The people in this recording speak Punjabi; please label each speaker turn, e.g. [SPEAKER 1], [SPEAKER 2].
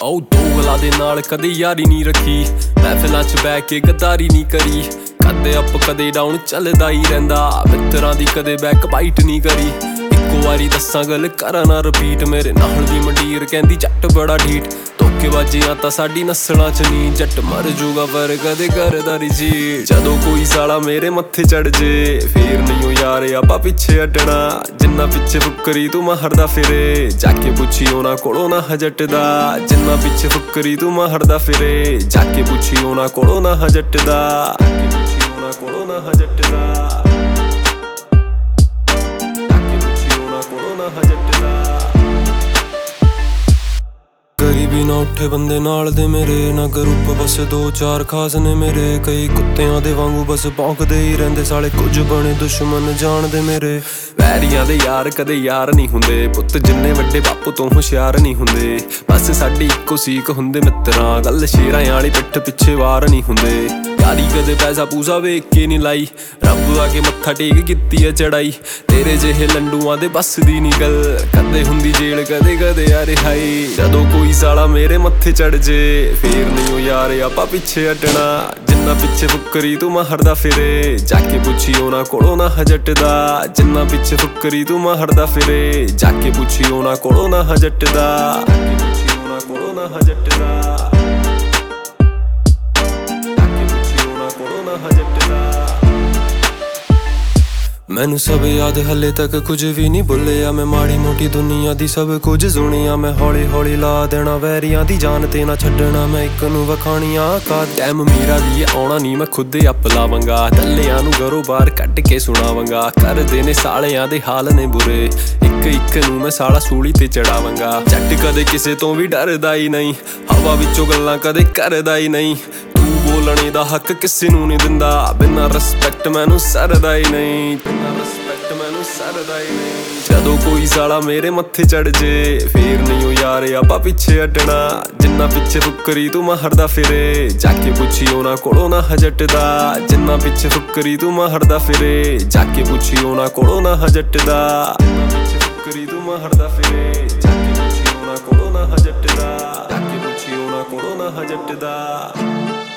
[SPEAKER 1] ਉਹ ਦੋਗਲਾ ਦੇ ਨਾਲ ਕਦੇ ਯਾਰੀ ਨਹੀਂ ਰੱਖੀ, ਮਹਿਫਿਲਾਂ 'ਚ ਬਹਿ ਕੇ ਗੱਦਾਰੀ ਨਹੀਂ ਕਰੀ। ਕਦੇ ਅਪ ਕਦੇ ਡਾਊਨ ਚੱਲਦਾ ਹੀ ਰਹਿੰਦਾ, ਮਿੱਤਰਾਂ ਦੀ ਕਦੇ ਬੈਕ ਬਾਈਟ ਨਹੀਂ ਕਰੀ। ਇੱਕੋ ਵਾਰੀ ਦੱਸਾਂ ਗੱਲ ਕਰਾਂ ਨਾ ਰਿਪੀਟ, ਮੇਰੇ ਨਾਲ ਦੀ ਮੰਡੀਰ ਕਹਿੰਦੀ ਜੱਟ ਬੜਾ ਢੀਠ। ਧੋਖੇਬਾਜ਼ੀਆਂ ਤਾਂ ਸਾਡੀ ਨਸਲਾਂ 'ਚ ਨਹੀਂ, ਜੱਟ ਮਰ ਜੂਗਾ ਪਰ ਕਦੇ ਗਰਦਾਰੀ ਜੀ। ਜਦੋਂ ਕੋਈ ਸਾਲਾ ਮੇਰੇ ਮੱਥੇ ਚੜ ਜੇ, ਫੇਰ ਨਹੀਂ ਉਹ ਯਾਰ ਆਪਾਂ ਪਿੱਛੇ ਹਟਣਾ। ਜਿੰਨਾ ਪਿੱਛੇ ਫੁੱਕਰੀ ਤੂੰ ਮਾਰਦਾ ਫਿਰੇ, ਜਾ ਕੇ ਪੁੱਛੀ ਉਹਨਾਂ ਕੋਲੋਂ ਨਾ ਜੱਟ ਦਾ। ਜਿੰਨਾ ਪਿੱਛੇ ਫੁੱਕਰੀ ਤੂੰ ਮਾਰਦਾ ਫਿਰੇ, ਜਾ ਕੇ ਪੁੱਛੀ ਉਹਨਾਂ ਕੋਲੋਂ ਨਾ ਜੱਟ ਦਾ। ਉਹਨਾਂ ਕੋਲੋਂ ਨਾ ਜੱਟ ਦਾ, ਗਰੀਬੀ ਨਾ ਉੱਠੇ ਬੰਦੇ ਨਾਲ ਦੇ ਮੇਰੇ, ਨਾ ਗਰੁੱਪ ਬਸ 2-4 ਖਾਸ ਨੇ ਮੇਰੇ। ਕਈ ਕੁੱਤਿਆਂ ਦੇ ਵਾਂਗੂ ਬਸ ਭੌਂਕਦੇ ਹੀ ਰਹਿੰਦੇ ਸਾਲੇ, ਕੁਝ ਬਣੇ ਦੁਸ਼ਮਣ ਜਾਣਦੇ ਮੇਰੇ। ਵੈਰੀਆਂ ਦੇ ਯਾਰ ਕਦੇ ਯਾਰ ਨਹੀਂ ਹੁੰਦੇ, ਪੁੱਤ ਜਿੰਨੇ ਵੱਡੇ ਬਾਪੂ ਤੋਂ ਹੁਸ਼ਿਆਰ ਨਹੀਂ ਹੁੰਦੇ। ਬਸ ਸਾਡੀ ਇੱਕੋ ਸੀਕ ਹੁੰਦੇ ਮਿੱਤਰਾਂ, ਗੱਲ ਸ਼ੇਰਾਂ ਵਾਲੀ ਪਿੱਠ ਪਿੱਛੇ ਵਾਰ ਨਹੀਂ ਹੁੰਦੇ। ਯਾਰੀ ਕਦੇ ਪੈਸਾ ਪੂਸਾ ਵੇਖ ਕੇ ਨਹੀਂ ਲਾਈ, ਰੱਬ ਆ ਕੇ ਮੱਥਾ ਟੇਕ ਕੀਤੀ ਐ ਚੜਾਈ। ਤੇਰੇ ਜਿਹੇ ਲੰਡੂਆਂ ਦੇ ਬੱਸ ਦੀ ਨੀ ਗੱਲ, ਕਦੇ ਹੁੰਦੀ ਜੇਲ੍ਹ ਕਦੇ ਕਦੇ ਆ ਰਿਹਾਈ। ਜਦੋਂ ਕੋਈ ਸਾਲਾ ਮੇਰੇ ਮੱਥੇ ਚੜ ਜੇ, ਫੇਰ ਨਹੀਂ ਉਹ ਯਾਰ ਆਪਾਂ ਪਿੱਛੇ ਹਟਣਾ। ਜਿੰਨਾ ਪਿੱਛੇ ਫੁੱਕਰੀ ਤੂੰ ਮਾਰਦਾ ਫਿਰੇ, ਜਾ ਕੇ ਪੁੱਛੀ ਉਹਨਾਂ ਕੋਲੋਂ ਨਾ ਜੱਟ ਦਾ। ਜਿੰਨਾ ਪਿੱਛੇ ਫੁੱਕਰੀ ਤੂੰ ਮਾਰਦਾ ਫਿਰੇ, ਜਾ ਕੇ ਪੁੱਛੀ ਉਹਨਾਂ ਕੋਲੋਂ ਨਾ ਜੱਟ ਦਾ। ਉਹਨਾਂ ਕੋਲੋਂ ਨਾ ਜੱਟ ਦਾ, ਮੈਨੂੰ ਸਭ ਯਾਦ ਹਲੇ ਤੱਕ ਕੁਝ ਵੀ ਨਹੀਂ ਭੁੱਲਿਆ। ਮੈਂ ਮਾੜੀ ਮੋਟੀ ਦੁਨੀਆ ਦੀ ਸਭ ਕੁਝ ਸੁਣਿਆ। ਮੈਂ ਹੌਲੀ ਹੌਲੀ ਲਾ ਦੇਣਾ ਵੈਰੀਆਂ ਦੀ ਜਾਨ ਤੇ ਨਾ ਛੱਡਣਾ ਮੈਂ ਇੱਕ ਨੂੰ ਵਖਾਣੀਆਂ। ਕਾ ਟਾਈਮ ਮੇਰਾ ਵੀ ਆਉਣਾ ਨਹੀਂ, ਮੈਂ ਖੁਦ ਅੱਪ ਲਾਵਾਂਗਾ। ਟੱਲਿਆਂ ਨੂੰ ਘਰੋਂ ਬਾਹਰ ਕੱਢ ਕੇ ਸੁਣਾਵਾਂਗਾ, ਕਰਦੇ ਨੇ ਸਾਲਿਆਂ ਦੇ ਹਾਲ ਨੇ ਬੁਰੇ। ਇੱਕ ਨੂੰ ਮੈਂ ਸਾਲਾ ਸੂਲੀ ਤੇ ਚੜਾਵਾਂਗਾ। ਜੱਟ ਕਦੇ ਕਿਸੇ ਤੋਂ ਵੀ ਡਰਦਾ ਹੀ ਨਹੀਂ, ਹਵਾ ਵਿੱਚੋਂ ਗੱਲਾਂ ਕਦੇ ਕਰਦਾ ਹੀ ਨਹੀਂ। ਬੋਲਣੇ ਦਾ ਹੱਕ ਕਿਸੇ ਨੂੰ ਨਹੀਂ ਦਿੰਦਾ, ਬਿਨਾਂ ਰਿਸਪੈਕਟ ਮੈਨੂੰ ਸਰਦਾ ਹੀ ਨਹੀਂ। ਜਦੋਂ ਕੋਈ ਸਾਲਾ ਮੇਰੇ ਮੱਥੇ ਚੜ ਜੇ, ਫੇਰ ਨਹੀਂ ਉਹ ਯਾਰ ਆਪਾਂ ਪਿੱਛੇ ਹਟਣਾ। ਜਿੰਨਾ ਪਿੱਛੇ ਫੁੱਕਰੀ ਤੂੰ ਮਾਰਦਾ ਫਿਰੇ, ਜਾ ਕੇ ਪੁੱਛੀ ਉਹਨਾਂ ਕੋਲੋਂ ਨਾ ਜੱਟ ਦਾ। ਜਿੰਨਾ ਪਿੱਛੇ ਫੁੱਕਰੀ ਤੂੰ ਮਾਰਦਾ ਫਿਰੇ, ਜਾ ਕੇ ਪੁੱਛੀ ਉਹਨਾਂ ਕੋਲੋਂ ਨਾ ਜੱਟ ਦਾ। ਫੁੱਕਰੀ ਤੂੰ ਮਾਰਦਾ ਫਿਰੇ, ਜਾ ਕੇ ਪੁੱਛੀ ਉਹਨਾਂ ਕੋਲੋਂ ਨਾ ਜੱਟ ਦਾ। ਜਾ ਕੇ ਪੁੱਛੀ ਉਹਨਾਂ ਕੋਲੋਂ ਨਾ ਜੱਟ ਦਾ।